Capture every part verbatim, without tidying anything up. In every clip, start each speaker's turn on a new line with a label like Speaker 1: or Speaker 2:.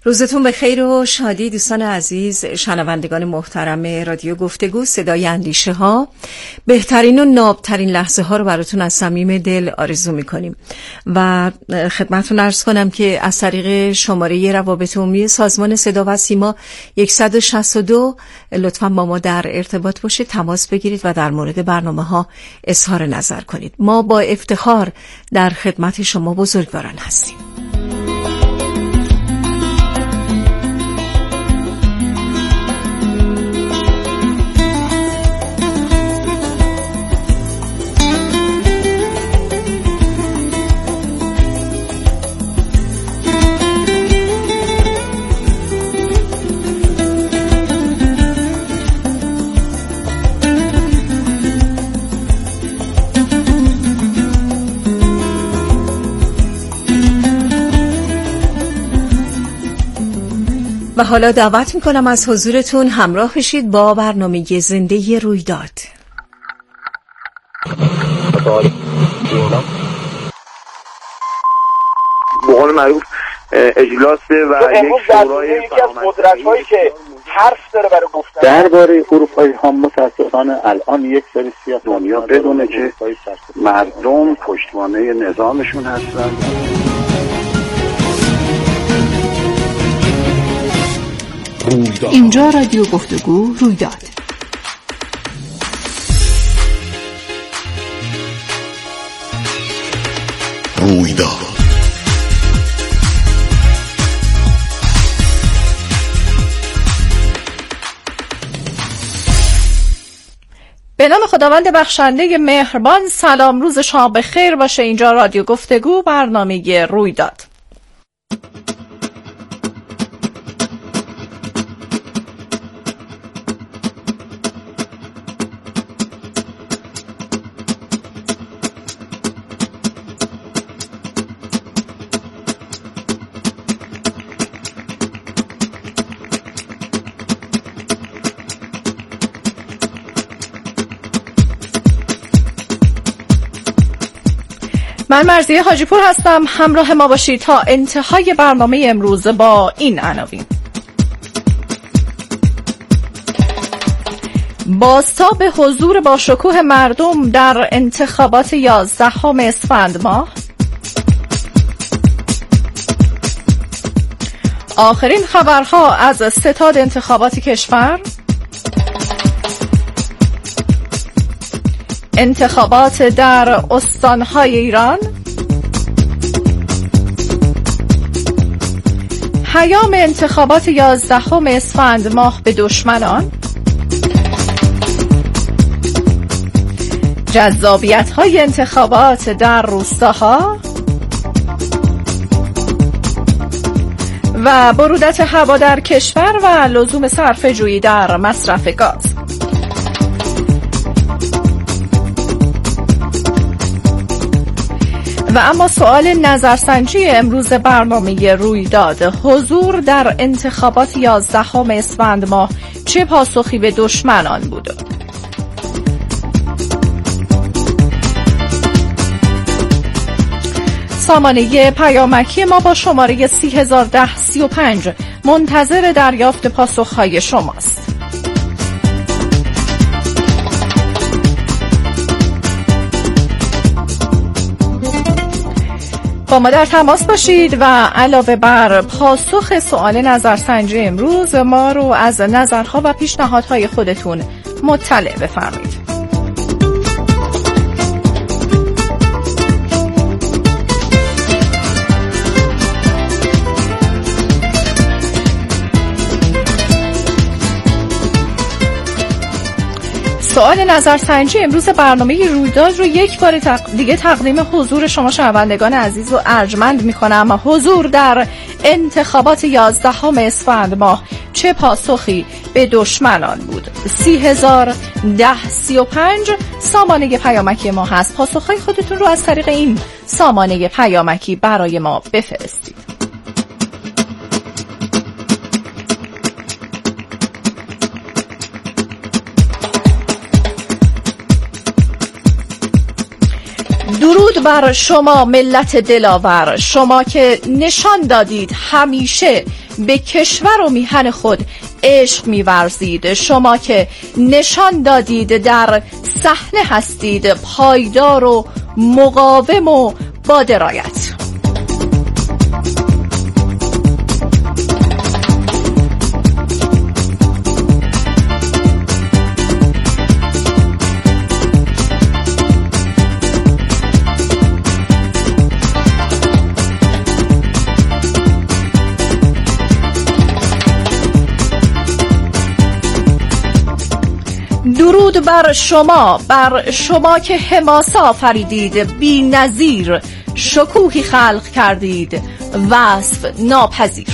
Speaker 1: روزتون به خیر و شادی دوستان عزیز، شنوندگان محترم رادیو گفتگو صدای اندیشه ها. بهترین و نابترین لحظه ها رو براتون از صمیم دل آرزو میکنیم و خدمتتون عرض کنم که از طریق شماره روابط عمومی سازمان صدا و سیما صد و شصت و دو لطفاً با ما در ارتباط باشید، تماس بگیرید و در مورد برنامه ها اظهار نظر کنید. ما با افتخار در خدمت شما بزرگواران هستیم. و حالا دعوت میکنم از حضورتون همراه بشید با برنامه زنده رویداد.
Speaker 2: به قول معروف اجلاسه و یک شورای یکی از قدرت‌هایی که حرف داره برای گفتن
Speaker 3: درباره اروپایی ها. متاسفانه الان یک سری سیاستمدارا بدونه که مردم پشتوانه نظامشون هستن.
Speaker 1: اینجا رادیو گفتگو رویداد.
Speaker 4: رویداد
Speaker 5: به نام خداوند بخشنده مهربان. سلام، روز شما بخیر باشه. اینجا رادیو گفتگو، برنامه رویداد. من مرضیه حاجی پور هستم. همراه ما باشید تا انتهای برنامه امروز با این عناوین: بازتاب حضور با شکوه مردم در انتخابات یازدهم اسفند ماه، آخرین خبرها از ستاد انتخابات کشور، انتخابات در استانهای ایران، پیام انتخابات یازدهم اسفند ماه به دشمنان، جذابیت‌های انتخابات در روستاها و برودت هوا در کشور و لزوم صرفه‌جویی در مصرف گاز. و اما سوال نظرسنجی امروز برنامه رویداد: حضور در انتخابات یازدهم اسفند ماه چه پاسخی به دشمنان بود؟ سامانه پیامکی ما با شماره سی هزار و ده سی و پنج منتظر دریافت پاسخهای شماست. با ما در تماس باشید و علاوه بر پاسخ سوال نظرسنجی امروز ما رو از نظرها و پیشنهادهای خودتون مطلع بفرمایید. سوال نظرسنجی امروز برنامه رویداد رو یک بار تق... دیگه تقدیم حضور شما شنوندگان عزیز و ارجمند میکنم. حضور در انتخابات یازدهم اسفند ماه چه پاسخی به دشمنان بود؟ سی هزار و ده سی و پنج سامانه پیامکی ما هست. پاسخهای خودتون رو از طریق این سامانه پیامکی برای ما بفرستید. درود بر شما ملت دلاور، شما که نشان دادید همیشه به کشور و میهن خود عشق می‌ورزید، شما که نشان دادید در صحنه هستید پایدار و مقاوم و با درایت. درود بر شما، بر شما که حماسه آفریدید، بی نظیر شکوهی خلق کردید وصف ناپذیر.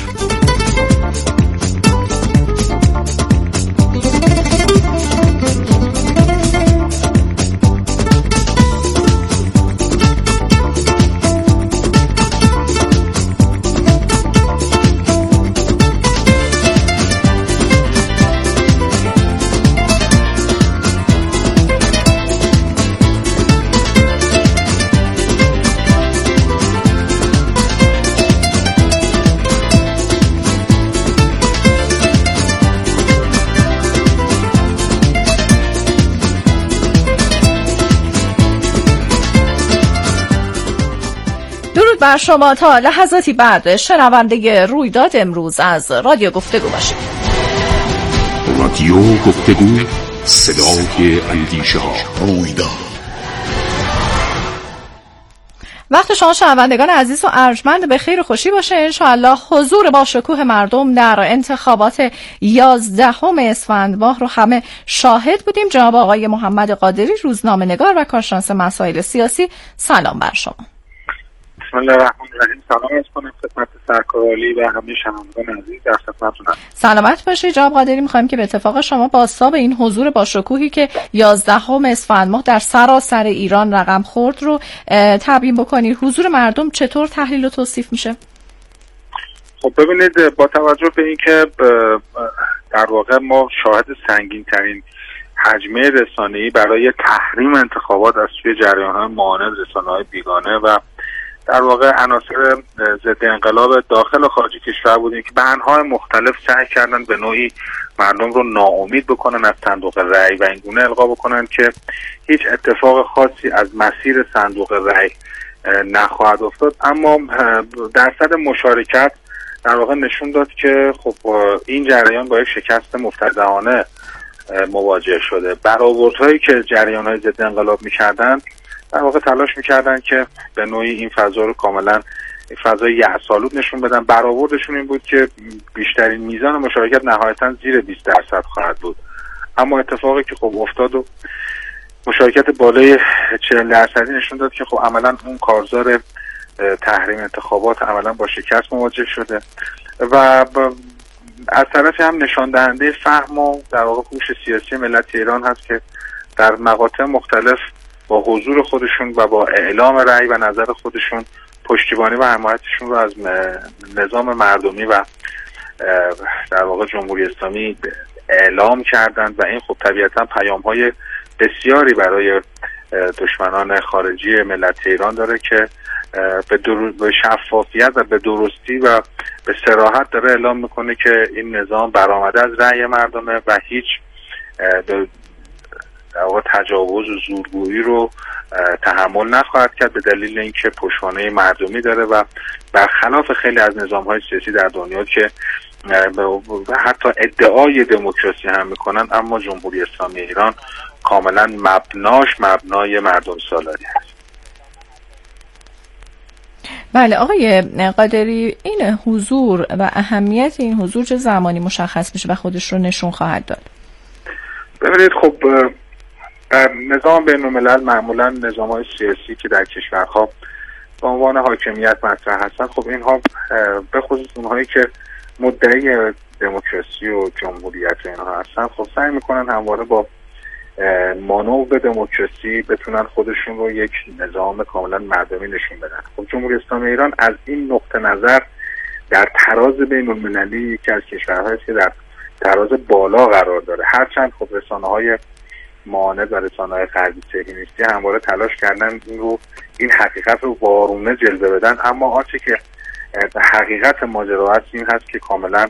Speaker 5: بر شما تا لحظاتی بعد شنونده رویداد امروز از رادیو گفتگو باشید.
Speaker 4: رادیو گفتگو، صدای اندیشه ها. رویداد.
Speaker 5: وقت شما شنوندگان عزیز و ارجمند به خیر و خوشی باشه. انشاءالله حضور با شکوه مردم در انتخابات یازدهم اسفند ماه رو همه شاهد بودیم. جناب آقای محمد قادری، روزنامه نگار و کارشناس مسائل سیاسی، سلام بر شما.
Speaker 2: بسم الله الرحمن الرحیم. سلام عرض کنم خدمت سرکارعالی و همه شنوندگان عزیز، در خدمتتونم.
Speaker 5: سلامت باشید جناب قادری. می‌خوایم که به اتفاق شما بازتاب این حضور با شکوهی که یازدهم اسفند ماه در سراسر ایران رقم خورد رو تبیین بکنید. حضور مردم چطور تحلیل و توصیف میشه؟
Speaker 2: خب ببینید، با توجه به اینکه در واقع ما شاهد سنگین‌ترین حجمه رسانه‌ای برای تحریم انتخابات از سوی جریان‌های معاند، رسانه‌های بیگانه و در واقع عناصر ضد انقلاب داخل و خارج کشور بودیم که به انواع مختلف سعی کردن به نوعی مردم رو ناامید بکنن از صندوق رأی و اینگونه القا بکنن که هیچ اتفاق خاصی از مسیر صندوق رأی نخواهد افتاد. اما درصد مشارکت در واقع نشون داد که خب این جریان با یک شکست مفتضحانه مواجه شده. برآوردهایی که جریان‌های ضد انقلاب می‌کردن در واقع تلاش میکردن که به نوعی این فضا رو کاملا فضای یأس‌آلود نشون بدن. برآوردشون این بود که بیشترین میزان مشارکت نهایتاً زیر بیست درصد خواهد بود، اما اتفاقی که خب افتاد و مشارکت بالای چهل درصدی نشون داد که خب عملاً اون کارزار تحریم انتخابات عملاً با شکست مواجه شده و از طرفی هم نشان دهنده فهم و در واقع هوش سیاسی ملت ایران هست که در مقاطع مختلف با حضور خودشون و با اعلام رأی و نظر خودشون پشتیبانی و حمایتشون رو از نظام مردمی و در واقع جمهوری اسلامی اعلام کردند و این خب طبیعتا پیام‌های بسیاری برای دشمنان خارجی ملت ایران داره که به, به شفافیت و به درستی و به صراحت داره اعلام میکنه که این نظام برآمده از رأی مردمه و هیچ در واقع تجاوز و زورگویی رو تحمل نخواهد کرد به دلیل اینکه پشتوانه مردمی داره و برخلاف خیلی از نظام‌های سیاسی در دنیا که حتی ادعای دموکراسی هم میکنن، اما جمهوری اسلامی ایران کاملا مبناش مبنای مردم سالاری هست.
Speaker 5: بله آقای قادری، این حضور و اهمیت این حضور چه زمانی مشخص میشه و خودش رو نشون خواهد داد؟
Speaker 2: ببینید خب در نظام بین الملل معمولا نظام‌های سیاسی که در کشورها به عنوان حاکمیت مطرح هستن، خب اینها به خصوص اونهایی که مدعی دموکراسی و جمهوریت و اینها هستن، خب سعی میکنن همواره با مانور به دموکراسی بتونن خودشون رو یک نظام کاملا مردمی نشون بدن. خب جمهوری اسلامی ایران از این نقطه نظر در تراز بین المللی یکی از کشورهایی که در تراز بالا قرار داره، هرچند خب رسانه‌های معاند و رسانه‌های غربی صهیونیستی همواره تلاش کردن این رو این حقیقت رو وارونه جلوه بدن، اما آنچه که حقیقت ماجرا است این هست که کاملا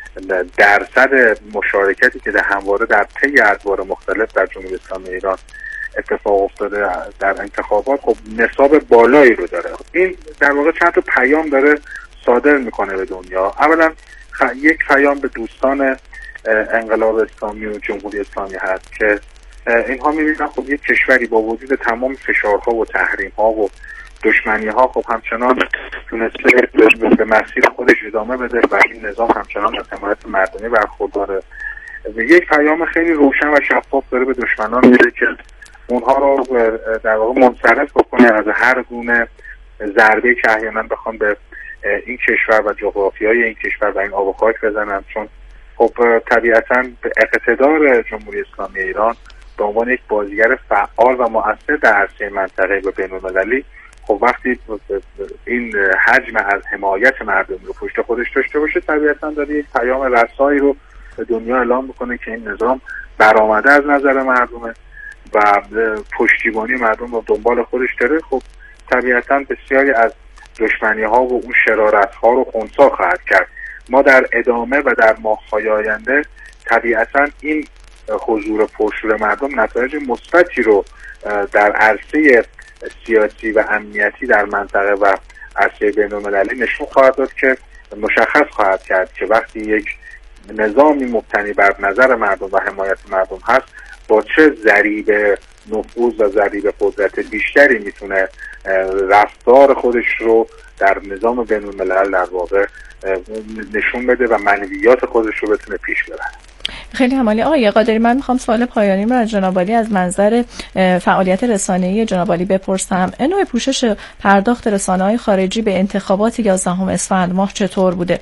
Speaker 2: درصد مشارکتی که در همواره در طی ادوار مختلف در جمهوری اسلامی ایران اتفاق افتاده در انتخابات خب نصاب بالایی رو داره. این در واقع چند تا پیام داره صادر میکنه به دنیا. اولا خ... یک پیام به دوستان انقلاب اسلامی و جمهوری اسلامی هست که اینها میبینن خب یک کشوری با وجود تمام فشارها و تحریم‌ها و دشمنی‌ها خب همچنان تونسته به مسیر خودش ادامه بده و این نظام همچنان از حمایت مردمی برخورداره. یک پیام خیلی روشن و شفاف داره به دشمنان میده که اونها رو در واقع منصرف بکنه از هر گونه ضربه که احیانا بخوان به این کشور و جغرافیای این کشور و این آب و خاک بزنن، چون خب طبیعتاً به اقتدار جمهوری اسلامی ایران به عنوان یک بازیگر فعال و مؤثر در عرصه منطقه و بین‌المللی خب وقتی این حجم از حمایت مردم رو پشت خودش داشته باشه طبیعتاً داره یک پیام رسایی رو به دنیا اعلام میکنه که این نظام برآمده از نظر مردمه و پشتیبانی مردم رو دنبال خودش داره. خب طبیعتاً بسیاری از دشمنی ها و اون شرارت ها رو خنثی خواهد کرد. ما در ادامه و در ماه‌های آینده طبیعتاً این حضور پرشور مردم نتایج مثبتی رو در عرصه سیاسی و امنیتی در منطقه و عرصه بین‌المللی نشون خواهد داد که مشخص خواهد کرد که وقتی یک نظامی مبتنی بر نظر مردم و حمایت مردم هست با چه ضریب نفوذ و ضریب قدرت بیشتری میتونه رفتار خودش رو در نظام بین‌الملل در واقع نشون بده و منویات خودش رو بتونه پیش ببره.
Speaker 5: خیلی عالی. آقای قادری، من میخوام سوال پایانی رو از جناب عالی از منظر فعالیت رسانه‌ای جناب عالی بپرسم. نوع پوشش پرداخت رسانه‌های خارجی به انتخابات یازدهم اسفند ماه چطور بوده؟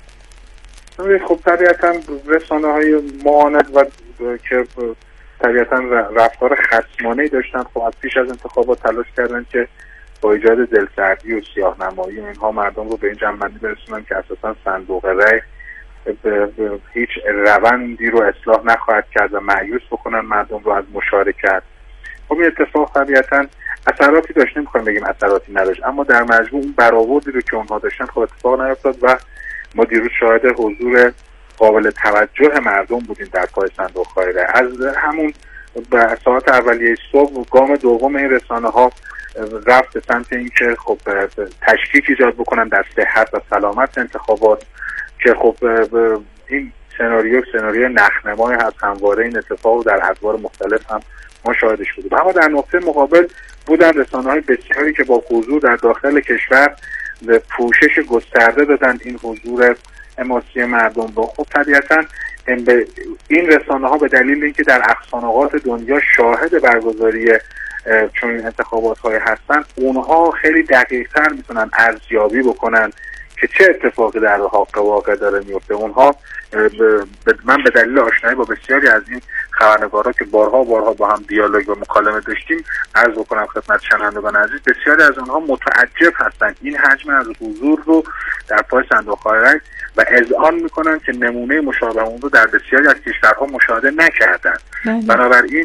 Speaker 2: خب طبیعتاً رسانه‌های معاند و که طبیعتاً رفتار خصمانه‌ای داشتن خب از پیش از انتخابات تلاش کردن که با ایجاد دلسردی و سیاه‌نمایی اینها مردم رو به این جنبندی برسونن که اساساً صندوق رای به هیچ روندی رو اصلاح نخواهد کرد و مایوس بکنن مردم رو از مشارکت. خب این اتفاق طبیعتاً اثراتی داشت، نمی‌خوایم بگیم اثراتی نداشت، اما در مجموع اون برآوردی رو که اونها داشتن خب اتفاق نیفتاد و ما دیروز شاهد حضور قابل توجه مردم بودیم در پای صندوق‌های رای. از همون به ساعت اولیه صبح گام دوم این رسانه‌ها رفت به سمت اینکه خب تشکیک ایجاد بکنن در صحت و سلامت انتخابات که خب این سناریو سناریو نخنمای هست. همواره این اتفاق در ادوار مختلف هم ما شاهدش بودیم. اما در نقطه مقابل بودن رسانه‌های بسیاری که با حضور در داخل کشور پوشش گسترده دادن این حضور حماسی مردم رو. خب طبیعتاً این رسانه‌ها به دلیل اینکه در اقصانقاط دنیا شاهد برگزاری چون این انتخابات‌های هستن، اونها خیلی دقیق‌تر میتونن ارزیابی بکنن که چه اتفاقی در حق واقع داره میفته. اونها من به دلیل آشنایی با بسیاری از این خبرنگارا که بارها بارها با هم دیالوگ و مکالمه داشتیم عرض بکنم خدمت شنوندگان عزیز، بسیاری از اونها متعجب هستن این حجم از حضور رو در پای صندوق‌های رای و اذعان میکنن که نمونه مشابه اون رو در بسیاری از کشورها مشاهده نکردن. بنابراین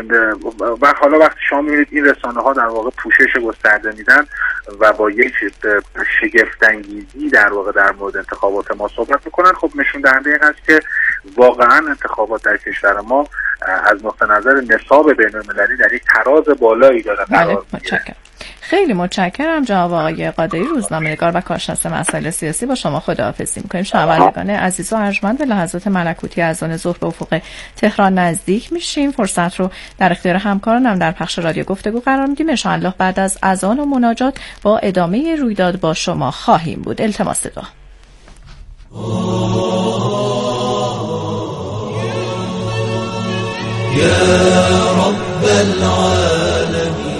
Speaker 2: و حالا وقتی شما میبینید این رسانه ها در واقع پوشش گسترده میدن و با یک شگفت‌انگیزی در واقع در مورد انتخابات ما صحبت میکنن، خب نشون دهنده این هست که واقعا انتخابات در کشور ما از نقطه نظر نصاب بین‌المللی در یک تراز بالایی داره قرار میگیره.
Speaker 5: خیلی متشکرم جناب آقای قادری، روزنامه‌نگار و کارشناس مسائل سیاسی. با شما خداحافظی می‌کنیم. شنوندگان عزیز و ارجمند، به لحظات ملکوتی از آن ظهر به افق تهران نزدیک میشیم. فرصت رو در اختیار همکارانم در پخش رادیو گفتگو قرار میدیم. ان شاء الله بعد از اذان و مناجات با ادامه رویداد با شما خواهیم بود. التماس دعا.
Speaker 6: یا رب العالمین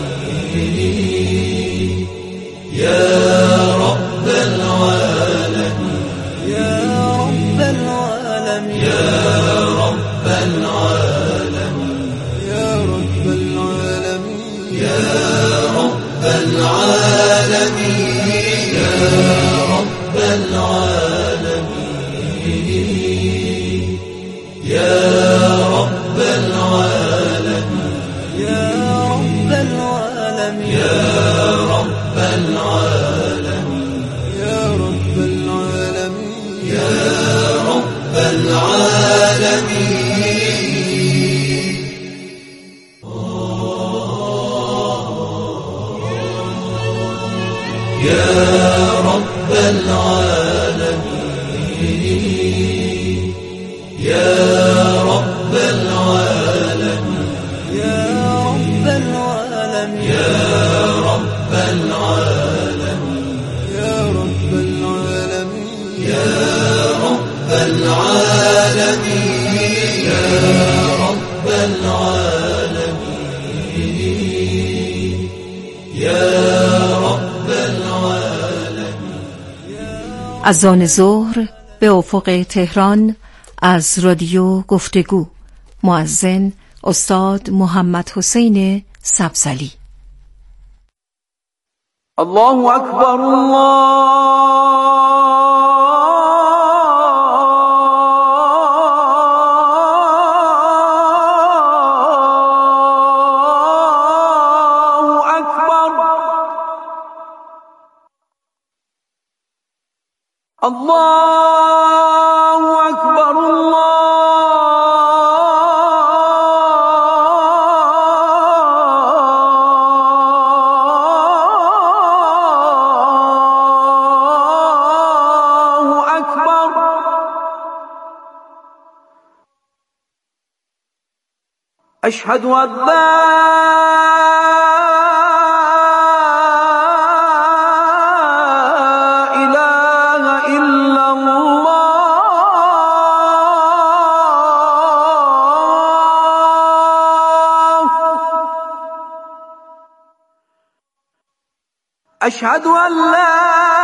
Speaker 6: يا رب العالمين يا رب العالمين يا رب العالمين يا رب العالمين يا رب العالمين يا رب العالمين يا رب العالمين العالمين يا رب العالمين يا رب العالمين يا رب العالمين يا رب العالمين يا رب العالمين يا رب العالمين يا رب العالمين يا رب العالمين يا رب العالمين يا رب العالمين يا رب العالمين.
Speaker 1: از آن ظهر به افق تهران از رادیو گفتگو، مؤذن استاد محمد حسین سبزلی.
Speaker 6: الله اکبر الله الله أكبر الله أكبر أشهد أن لا أشهد أن لا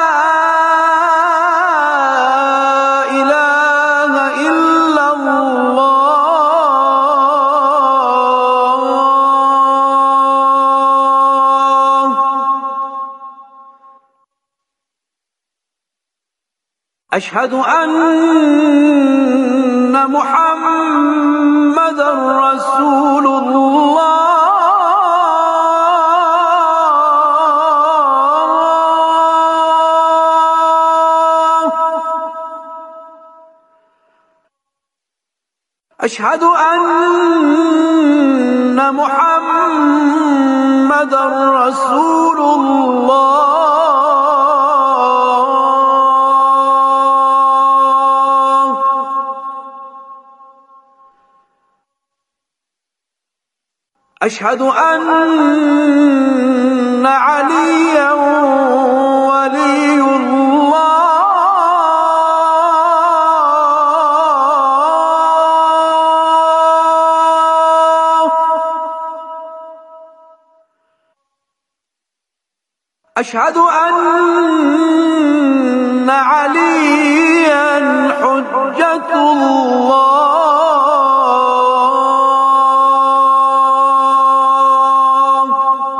Speaker 6: إله إلا الله أشهد أن محمدا رسول الله أشهد أن محمدا رسول الله أشهد أن عليا ولي الله أشهد أن عليا حجة الله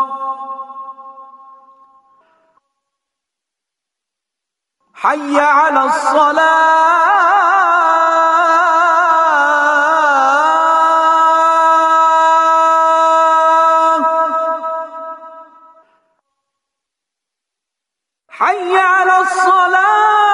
Speaker 6: حي على الصلاة حي على الصلاة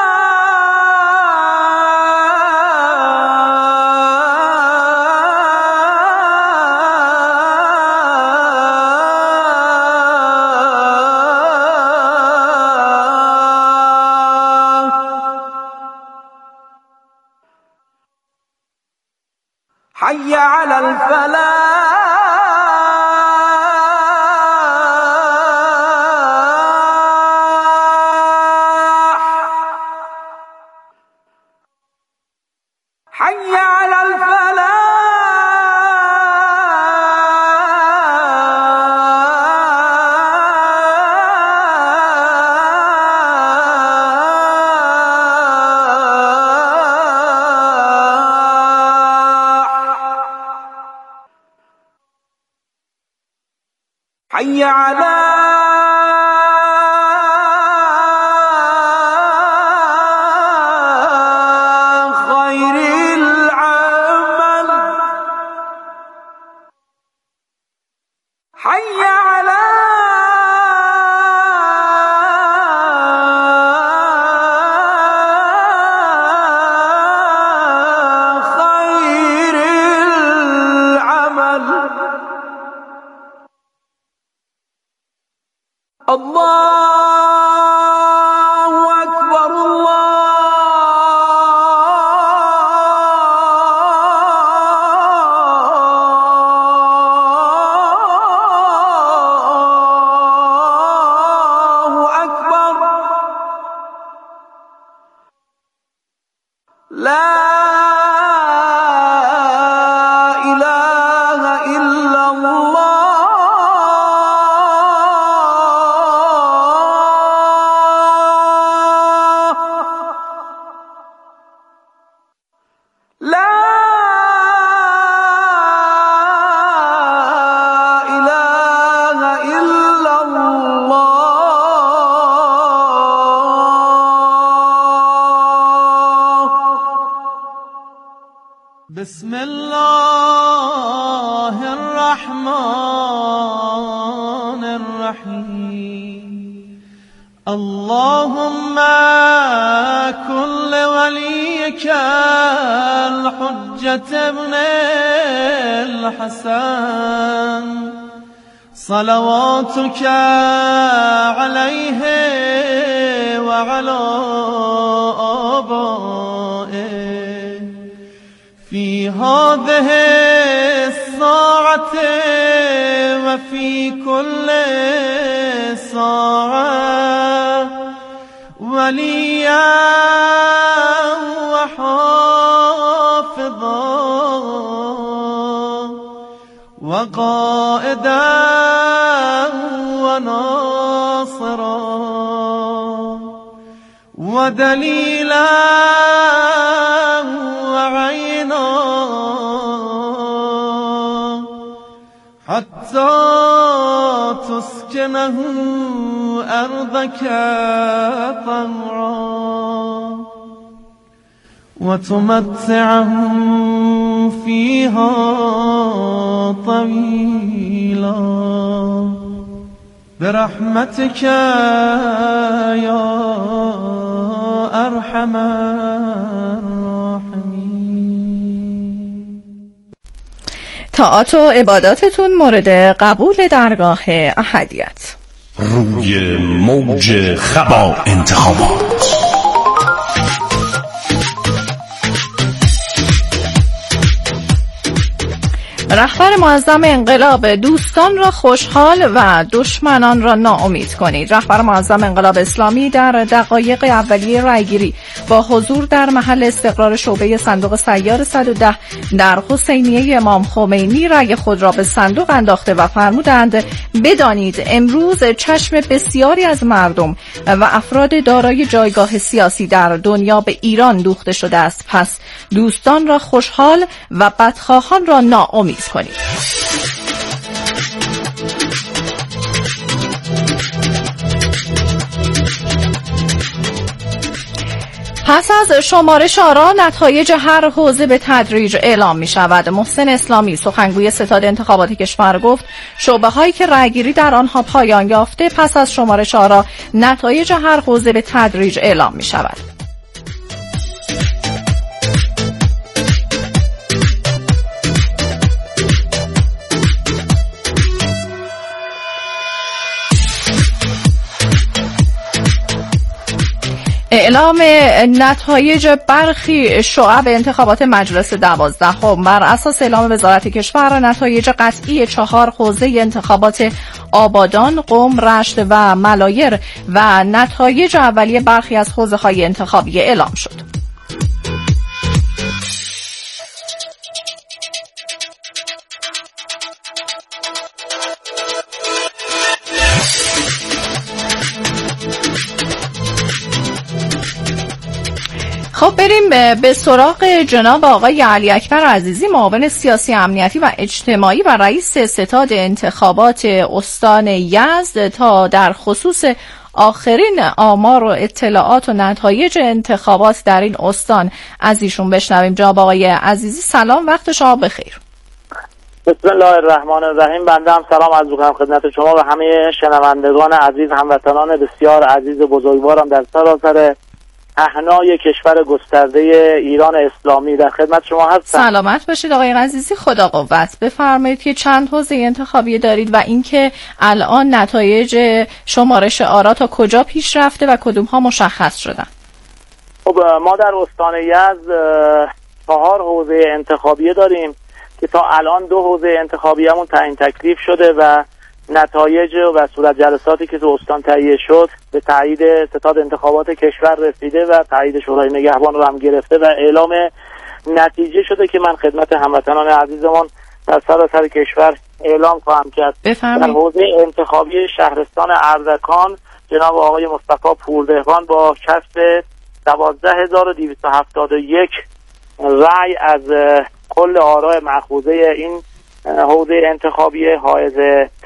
Speaker 6: حي على الفلاح حي على الفلاح حي على خير العمل حي حي على خير العمل. الله أكبر الله أكبر. لا إله إلا الله. لا إله إلا الله. بسم الله الرحمن الرحيم. اللهم كن لوليك الحجة ابن الحسن صلواتك عليه وعلى آبائه في هذه الساعة وفي كل ساعة وليا وحافظا وقائدا وناصرا ودليلا وعينا حتى تسكنه أرضك طوعا وتمتعه فيها طويلا برحمتك يا أرحم الراحمين.
Speaker 5: طاعات و عباداتتون مورد قبول درگاه احدیت.
Speaker 4: روی موج خبا انتخابات.
Speaker 5: رهبر معظم انقلاب دوستان را خوشحال و دشمنان را ناامید کنید. رهبر معظم انقلاب اسلامی در دقایق اولیه رأیگیری با حضور در محل استقرار شعبه صندوق سیار صد و ده در حسینیه امام خمینی رأی خود را به صندوق انداخته و فرمودند بدانید امروز چشم بسیاری از مردم و افراد دارای جایگاه سیاسی در دنیا به ایران دوخته شده است. پس دوستان را خوشحال و بدخواهان را ناامید کنید. پس از شمارش آرا نتایج هر حوزه به تدریج اعلام می شود. محسن اسلامی سخنگوی ستاد انتخابات کشور گفت شعبه هایی که رأیگیری در آنها پایان یافته پس از شمارش آرا نتایج هر حوزه به تدریج اعلام می شود. اعلام نتایج برخی شعب انتخابات مجلس دوازدهم. بر اساس اعلام وزارت کشور نتایج قطعی چهار حوزه انتخابات آبادان، قم، رشت و ملایر و نتایج اولیه برخی از حوزه‌های انتخابی اعلام شد. خب بریم به سراغ جناب آقای علی اکبر عزیزی، معاون سیاسی امنیتی و اجتماعی و رئیس ستاد انتخابات استان یزد، تا در خصوص آخرین آمار و اطلاعات و نتایج انتخابات در این استان از ایشون بشنویم. جناب آقای عزیزی سلام، وقت شما بخیر.
Speaker 7: بسم الله الرحمن الرحیم. بنده هم سلام عرض می‌کنم خدمت شما و همه شنوندگان عزیز، هموطنان بسیار عزیز و بزرگوارم در سراسر احنای کشور گسترده ایران اسلامی در خدمت شما هستم.
Speaker 5: سلامت باشید آقای عزیزی، خدا قوت. بفرمایید که چند حوزه انتخابی دارید و اینکه الان نتایج شمارش آرا تا کجا پیش رفته و کدوم ها مشخص شدن؟
Speaker 7: خب ما در استان یزد چهار حوزه انتخابی داریم که تا الان دو حوزه انتخابیمون تعیین تکلیف شده و نتایج و صورت جلساتی که تو استان تهیه شد به تایید ستاد انتخابات کشور رسیده و تایید شورای نگهبان رو هم گرفته و اعلام نتیجه شده که من خدمت هموطنان عزیزمان در سراسر کشور اعلام خواهم کرد. در حوزه انتخابی شهرستان اردکان جناب آقای مصطفی پوردهقان با کسب دوازده هزار و دویست و هفتاد و یک رأی از کل آراء مأخوذه این حوزه انتخابی حائز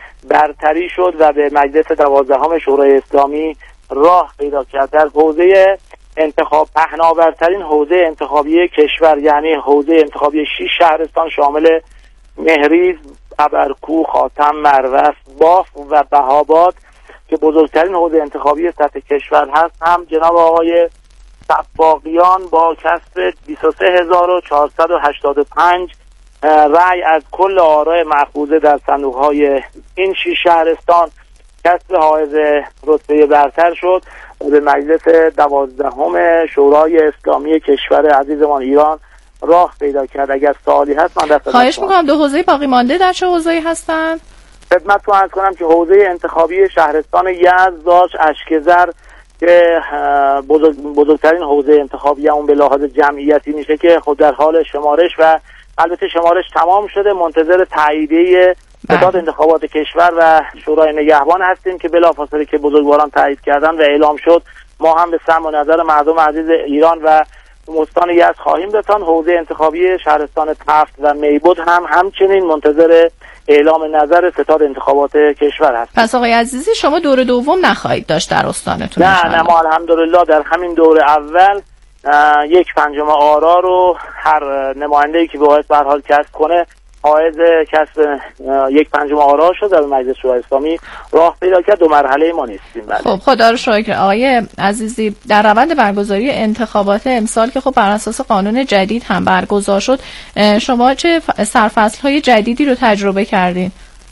Speaker 7: برتری شد و به مجلس دوازدهم شورای اسلامی راه پیدا کرد. در حوزه انتخاب پهناورترین حوزه انتخابی کشور یعنی حوزه انتخابی شش شهرستان شامل مهریز، ابرکوه، خاتم، مروت، باف و بهاباد که بزرگترین حوزه انتخابی سطح کشور هست هم جناب آقای سباقیان با کسب بیست و سه هزار و چهارصد و هشتاد و پنج رأی از کل آراء مأخوذه در صندوق‌های این شش شهرستان کسب حائز رتبه برتر شد و به مجلس دوازدهم شورای اسلامی کشور عزیزمان ایران راه پیدا کرد. اگر سوالی هست من دست
Speaker 5: خواهش میکنم. دو حوزه باقی مانده در چه حوزه‌ای هستند؟
Speaker 7: خدمتتون عرض کنم که حوزه انتخابی شهرستان یزد داشت اشکزر که بزرگ بزرگترین حوزه انتخابی اون به لحاظ جمعیتی میشه که خود در حال شمارش و البته شمارش تمام شده، منتظر تاییدیه ستاد انتخابات کشور و شورای نگهبان هستیم که بلافاصله که بزرگواران تایید کردن و اعلام شد ما هم به سمع و نظر مردم عزیز ایران و استان یزد خواهیم رساند. حوزه انتخابی شهرستان تفت و میبود هم همچنین منتظر اعلام نظر ستاد انتخابات کشور هست.
Speaker 5: پس آقای عزیزی شما دور دوم نخواهید داشت در استانتون؟
Speaker 7: نه نه ما الحمدلله در همین دور اول یک پنجم آرا رو هر نماینده‌ای که باید به هر حال کسب کنه حائز کسب یک پنجم آرا شد و به مجلس شورای اسلامی راه پیدا کرد. دو مرحله ما نیستیم. بله.
Speaker 5: خب خدا رو شکر. آقای عزیزی در روند برگزاری انتخابات امسال که خب بر اساس قانون جدید هم برگزار شد شما چه سرفصل‌های جدیدی رو تجربه کردین؟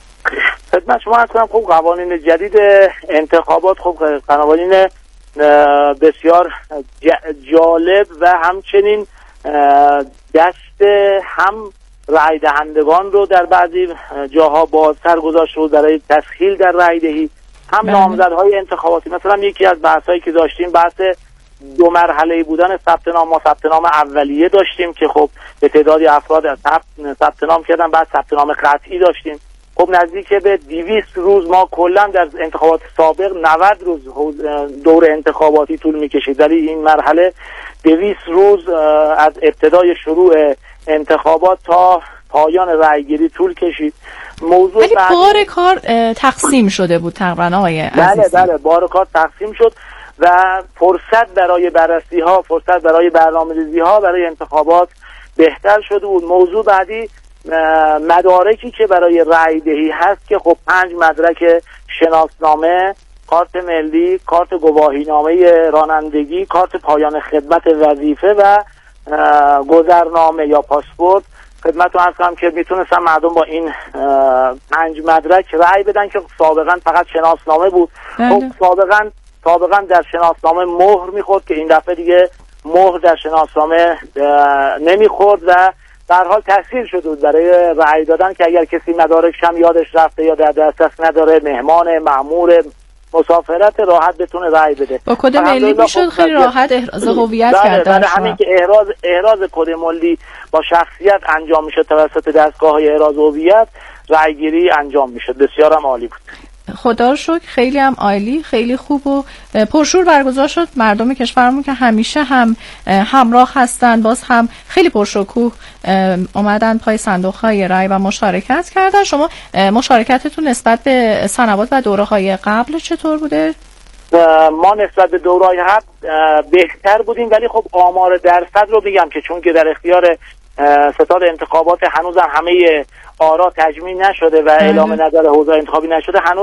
Speaker 7: خدمت شما عرض کنم خب قوانین جدید انتخابات خب قوانین بسیار جالب و همچنین دست هم رای دهندگان رو در بعضی جاها بازتر گذاشته بود برای تسهیل در رای دهی، هم نامزدهای انتخاباتی. مثلا یکی از بحثایی که داشتیم بحث دو مرحله‌ای بودن ثبت نام. ما ثبت نام اولیه داشتیم که خب به تعدادی افراد ثبت نام کردن، بعد ثبت نام قطعی داشتیم. خب نزدیک به دویست روز ما کلا در انتخابات سابق نود روز دور انتخاباتی طول می‌کشید، ولی این مرحله دویست روز از ابتدای شروع انتخابات تا پایان رأیگیری طول کشید. موضوع
Speaker 5: ولی بار کار تقسیم شده بود تقریبا آقای عزیزی.
Speaker 7: بله بله بار کار تقسیم شد و فرصت برای بررسی ها، فرصت برای برنامه‌ریزی ها برای انتخابات بهتر شده بود. موضوع بعدی مدارکی که برای رأی دهی هست که خب پنج مدرک شناسنامه، کارت ملی، کارت گواهینامه رانندگی، کارت پایان خدمت وظیفه و گذرنامه یا پاسپورت. خدمتتون عرض کنم که میتونستن مردم با این پنج مدرک رأی بدن که سابقا فقط شناسنامه بود. خب سابقا سابقا در شناسنامه مهر میخورد که این دفعه دیگه مهر در شناسنامه نمیخورد و در حال تسهیل شده بود برای رأی دادن که اگر کسی مدارکش هم یادش رفته یا در دسترس نداره، مهمان، مأمور، مسافرت، راحت بتونه رأی بده.
Speaker 5: با کد ملی میشد خیلی راحت احراز هویت کردن.
Speaker 7: برای همین که احراز احراز کد ملی با شخصیت انجام میشه توسط دستگاه‌های احراز هویت، رأیگیری انجام میشه. بسیار هم عالی بود.
Speaker 5: خدا رو شکر خیلی هم عالی، خیلی خوب و پرشور برگزار شد. مردم کشورمون که همیشه هم همراه هستن، باز هم خیلی پرشکوه اومدن پای صندوق‌های رای و مشارکت کردن. شما مشارکتتون نسبت به سنوات و دوره‌های قبل چطور بوده؟
Speaker 7: ما نسبت به دوره‌های قبل بهتر بودیم، ولی خب آمار درصد رو میگم که چون که در اختیار ستاد انتخابات هنوز هم همه آرا تجمیع نشده و اعلام نظر حوزه انتخابی نشده، هنوز